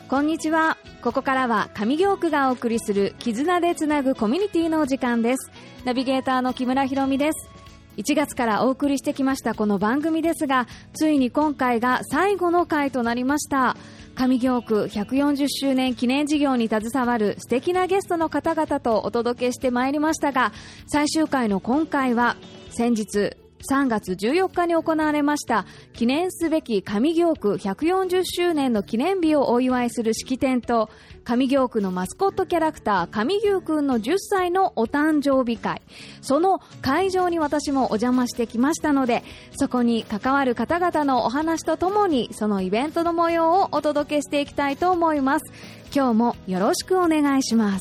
こんにちは。ここからは上京区がお送りする絆でつなぐコミュニティのお時間です。ナビゲーターの木村ひろみです。1月からお送りしてきましたこの番組ですが、ついに今回が最後の回となりました。上京区140周年記念事業に携わる素敵なゲストの方々とお届けしてまいりましたが、最終回の今回は先日3月14日に行われました記念すべき上京区140周年の記念日をお祝いする式典と、上京区のマスコットキャラクター上牛くんの10歳のお誕生日会、その会場に私もお邪魔してきましたので、そこに関わる方々のお話とともにそのイベントの模様をお届けしていきたいと思います。今日もよろしくお願いします。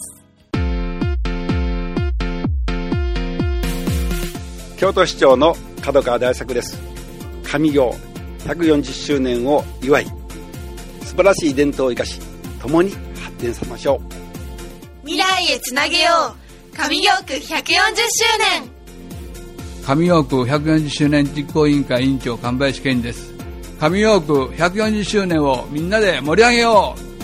京都市長の門川大作です。上京140周年を祝い、素晴らしい伝統を生かし、共に発展させましょう。未来へつなげよう。上京区140周年。 上京区140周年実行委員会委員長神林健です。上京区140周年をみんなで盛り上げよう。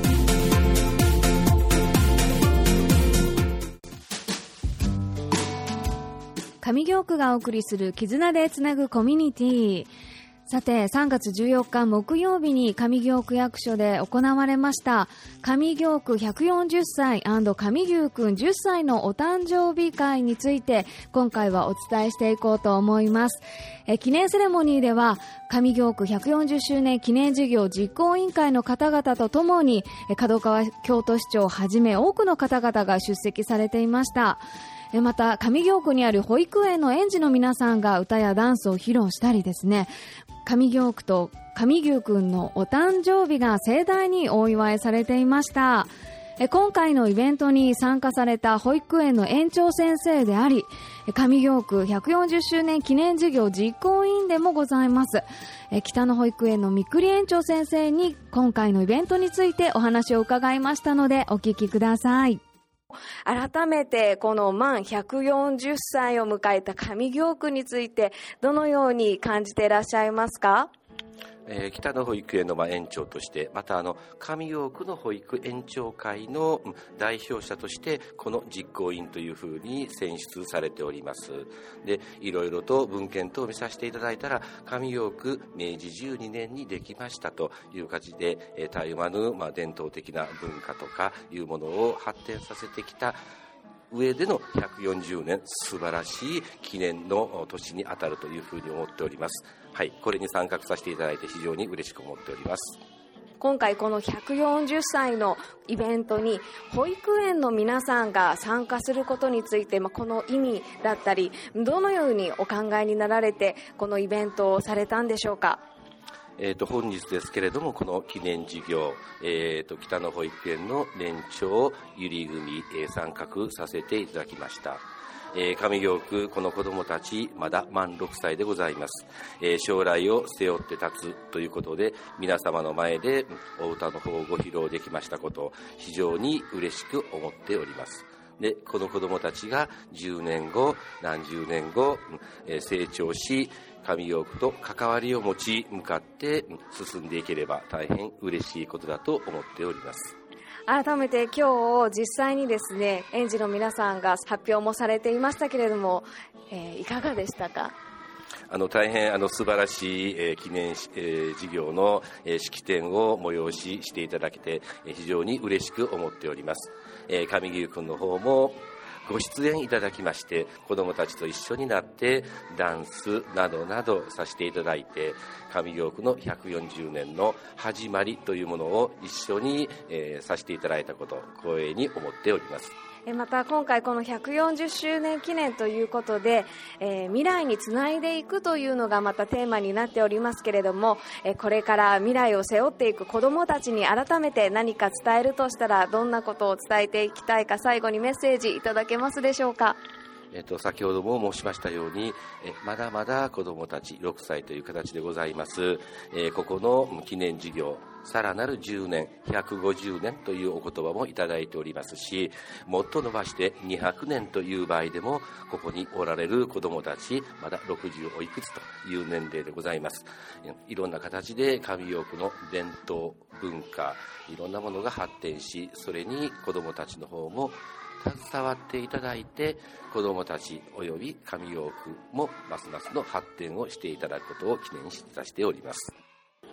上京区がお送りする絆でつなぐコミュニティ。さて、3月14日木曜日に上京区役所で行われました上京区140歳&上牛くん10歳のお誕生日会について、今回はお伝えしていこうと思います。記念セレモニーでは上京区140周年記念事業実行委員会の方々とともに、門川京都市長をはじめ多くの方々が出席されていました。また上京区にある保育園の園児の皆さんが歌やダンスを披露したりですね、上京区と上牛くんのお誕生日が盛大にお祝いされていました。今回のイベントに参加された保育園の園長先生であり、上京区140周年記念事業実行委員でもございます北野保育園の三栗園長先生に今回のイベントについてお話を伺いましたので、お聞きください。改めてこの満140歳を迎えた上京区についてどのように感じていらっしゃいますか？ 北野保育園の園長として、また上京区の保育園長会の代表者としてこの実行委員というふうに選出されております。で、いろいろと文献等を見させていただいたら、上京区明治12年にできましたという形で、絶え間ぬ伝統的な文化とかいうものを発展させてきた上での140年、素晴らしい記念の年に当たるというふうに思っております。はい、これに参画させていただいて非常に嬉しく思っております。 今回この140歳のイベントに保育園の皆さんが参加することについて、この意味だったりどのようにお考えになられてこのイベントをされたんでしょうか？ 本日ですけれども、この記念事業、北野保育園の年長ゆり組、参画させていただきました。上京区、この子どもたちまだ満6歳でございます。将来を背負って立つということで、皆様の前でお歌の方をご披露できましたことを非常に嬉しく思っております。で、この子どもたちが10年後、何十年後、成長し、上京区と関わりを持ち向かって進んでいければ大変嬉しいことだと思っております。 改めて今日実際にですね、園児の皆さんが発表もされていましたけれども、いかがでしたか？ 大変素晴らしい、記念、事業の、式典を催ししていただけて、非常に嬉しく思っております。上牛くんの方もご出演いただきまして、子どもたちと一緒になってダンスなどなどさせていただいて、上京区の140年の始まりというものを一緒に、させていただいたこと、光栄に思っております。 また今回この140周年記念ということで、未来につないでいくというのがまたテーマになっておりますけれども、これから未来を背負っていく子どもたちに改めて何か伝えるとしたらどんなことを伝えていきたいか、最後にメッセージいただけますでしょうか？ 先ほども申しましたように、まだまだ子どもたち6歳という形でございます。ここの記念事業、さらなる10年、150年というお言葉もいただいておりますし、もっと伸ばして200年という場合でも、ここにおられる子どもたち、まだ60おいくつという年齢でございます。いろんな形で上京区の伝統、文化、いろんなものが発展し、それに子どもたちの方も携わっていただいて、子どもたちおよび上京区もますますの発展をしていただくことを記念いたしております。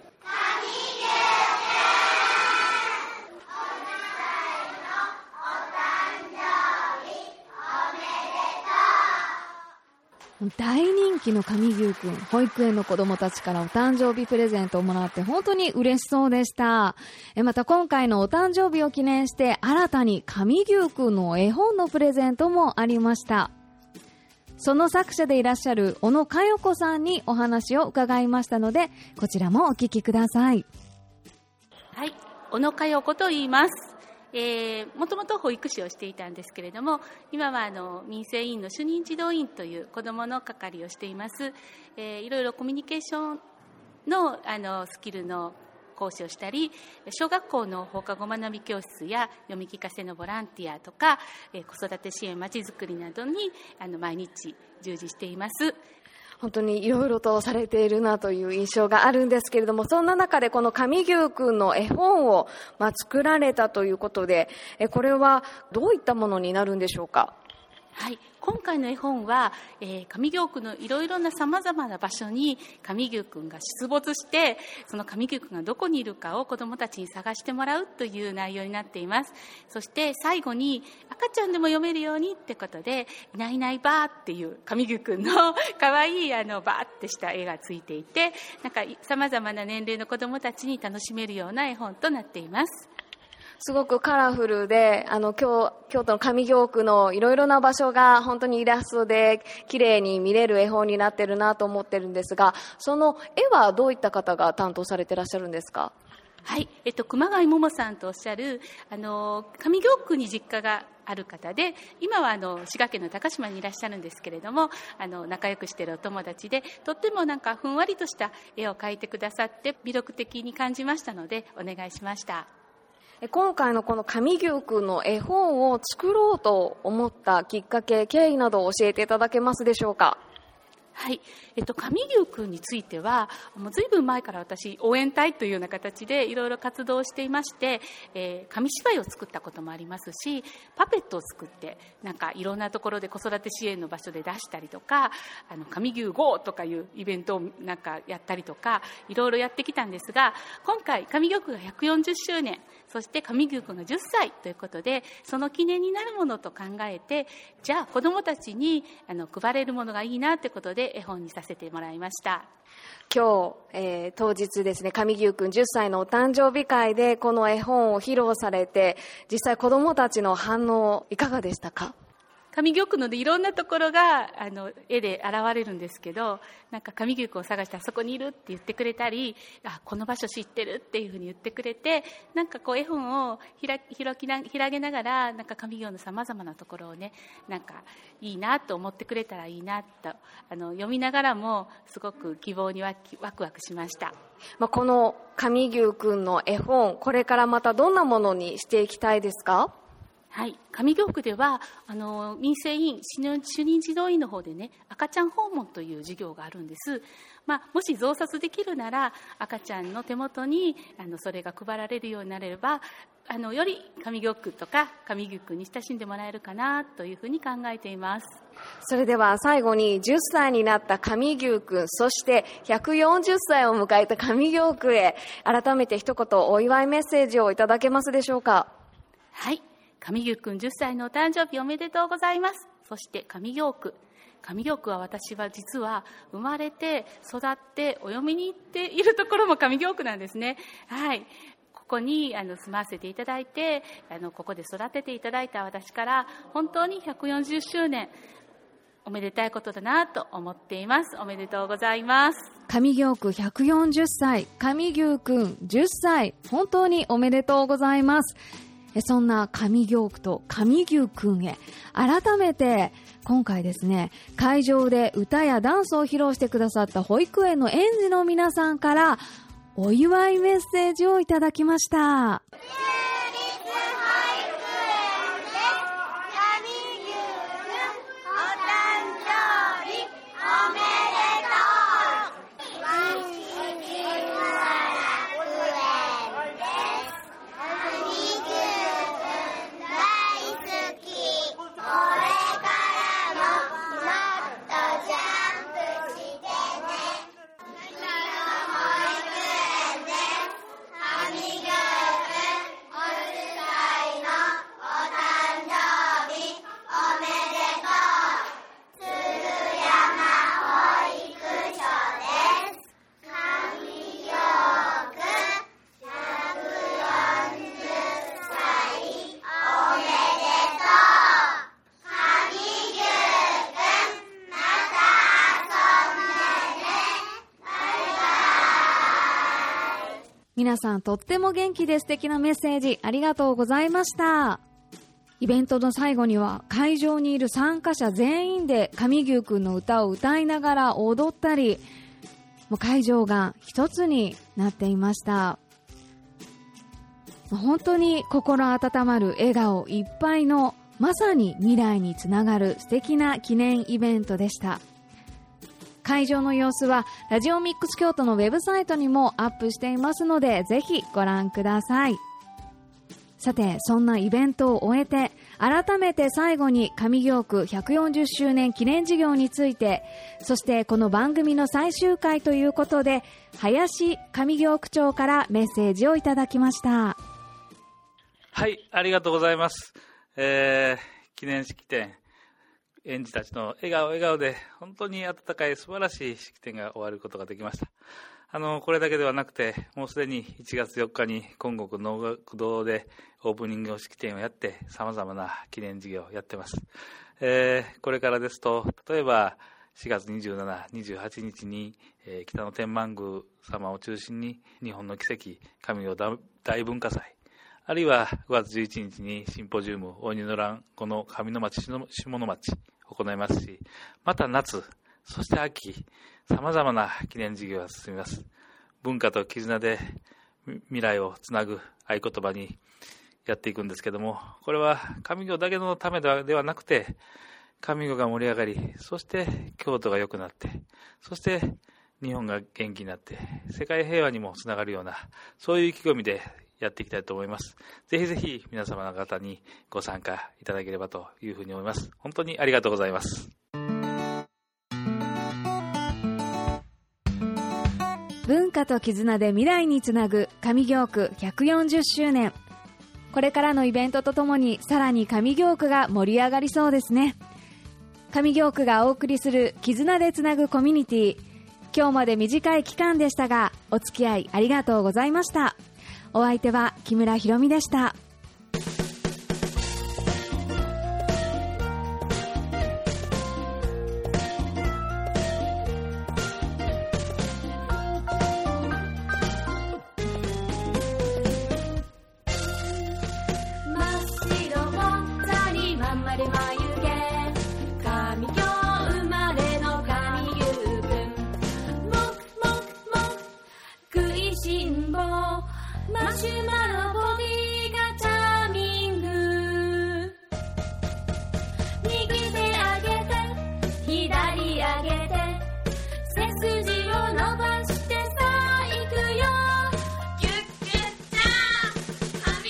大人気の上京くん、保育園の子供たちからお誕生日プレゼントをもらって本当に嬉しそうでした。また今回のお誕生日を記念して新たに上京くんの絵本のプレゼントもありました。その作者でいらっしゃる小野佳代子さんにお話を伺いましたので、こちらもお聞きください。 はい、小野佳代子と言います。もともと保育士をしていたんですけれども、今は民生委員の主任児童員という子どもの係をしています。いろいろコミュニケーションの、スキルの講師をしたり、小学校の放課後学び教室や読み聞かせのボランティアとか、子育て支援まちづくりなどに毎日従事しています。 本当にいろいろとされているなという印象があるんですけれども、そんな中でこの上京くんの絵本を作られたということで、これはどういったものになるんでしょうか？ はい、今回の絵本は、上京区のいろいろなさまざまな場所に上京くんが出没して、その上京くんがどこにいるかを子どもたちに探してもらうという内容になっています。そして最後に赤ちゃんでも読めるようにってことで、いないいないばーっていう上京くんのかわいいばーってした絵がついていて、なんかさまざまな年齢の子どもたちに楽しめるような絵本となっています。 すごくカラフルで、京都の上京区のいろいろな場所が本当にイラストで綺麗に見れる絵本になってるなと思ってるんですが、その絵はどういった方が担当されてらっしゃるんですか？ はい、熊谷桃さんとおっしゃる上京区に実家がある方で、今は滋賀県の高島にいらっしゃるんですけれども、仲良くしているお友達で、とってもなんかふんわりとした絵を描いてくださって魅力的に感じましたのでお願いしました。 今回のこの上京くんの絵本を作ろうと思ったきっかけ、経緯などを教えていただけますでしょうか？ はい、上京くんについてはもうずいぶん前から私応援隊というような形でいろいろ活動していまして、紙芝居を作ったこともありますし、パペットを作ってなんかいろんなところで子育て支援の場所で出したりとか、上京 GO とかいうイベントをなんかやったりとかいろいろやってきたんですが、今回上京区が140周年、そして上京くんが10歳ということで、その記念になるものと考えて、じゃあ子どもたちに配れるものがいいなってことで絵本にさせてもらいました。 今日、当日ですね、上京くん10歳のお誕生日会でこの絵本を披露されて、実際子どもたちの反応いかがでしたか？ 上京区のでいろんなところが絵で現れるんですけど、なんか上京区を探してあそこにいるって言ってくれたり、この場所知ってるっていうふうに言ってくれて、なんかこう絵本を開げながら、なんか上京のさまざまなところをね、なんかいいなと思ってくれたらいいなと読みながらもすごく希望にワクワクしました。 この上京くんの絵本、これからまたどんなものにしていきたいですか？ はい、上京区では民生委員主任児童員の方でね、赤ちゃん訪問という授業があるんです。もし増刷できるなら赤ちゃんの手元にそれが配られるようになればより上京区とか上京区に親しんでもらえるかなというふうに考えています。 それでは最後に10歳になった上京くん、そして140歳を迎えた上京区へ改めて一言お祝いメッセージをいただけますでしょうか？ はい、上京くん10歳のお誕生日おめでとうございます。そして上京区は私は実は生まれて育ってお嫁に行っているところも上京区なんですね。はい、ここに住まわせていただいてここで育てていただいた私から本当に140周年おめでたいことだなと思っています。おめでとうございます。 上京区140歳、上京くん10歳、本当におめでとうございます。 そんな上京区と上牛くんへ改めて今回ですね、会場で歌やダンスを披露してくださった保育園の園児の皆さんからお祝いメッセージをいただきました。皆さんとっても元気で素敵なメッセージありがとうございました。イベントの最後には会場にいる参加者全員で上牛くんの歌を歌いながら踊ったり、もう会場が一つになっていました。本当に心温まる笑顔いっぱいのまさに未来につながる素敵な記念イベントでした。会場の様子はラジオミックス京都のウェブサイトにもアップしていますのでぜひご覧ください。さて、そんなイベントを終えて改めて最後に上京区140周年記念事業について、そしてこの番組の最終回ということで林上京区長からメッセージをいただきました。 はい、ありがとうございます。記念式典、園児たちの笑顔で本当に温かい素晴らしい式典が終わることができました。これだけではなくて、もうすでに1月4日に金国能楽堂でオープニング式典をやって様々な記念事業をやっています。これからですと、例えば4月27、28日に、北の天満宮様を中心に日本の奇跡上京大文化祭、あるいは5月11日にシンポジウム大仁の乱この上の町下の町行いますし、また夏、そして秋、様々な記念事業が進みます。文化と絆で未来をつなぐ合言葉にやっていくんですけども、これは上京だけのためではなくて、上京が盛り上がり、そして京都が良くなって、そして日本が元気になって世界平和にもつながるような、そういう意気込みでやっていきたいと思います。ぜひぜひ皆様の方にご参加いただければというふうに思います。本当にありがとうございます。 文化と絆で未来につなぐ上京区140周年。これからのイベントとともにさらに上京区が盛り上がりそうですね。上京区がお送りする絆でつなぐコミュニティ、今日まで短い期間でしたがお付き合いありがとうございました。お相手は木村ひろみでした。 マシュマロボディがチャーミング、右手上げて左上げて背筋を伸ばしてさあ行くよ、ギュッギュッチャー神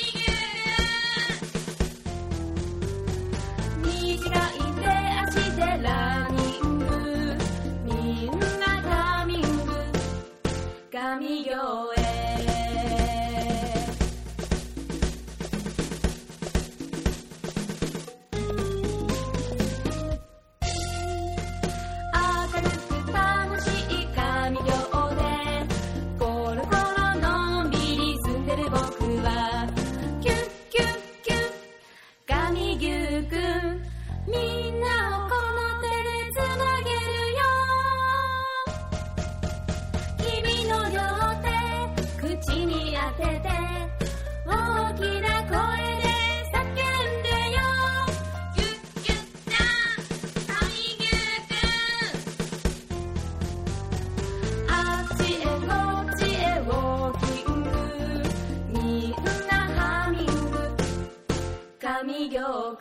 牛、短い手足でランニング、みんなカミング上京へ。口に当てて大きな声で行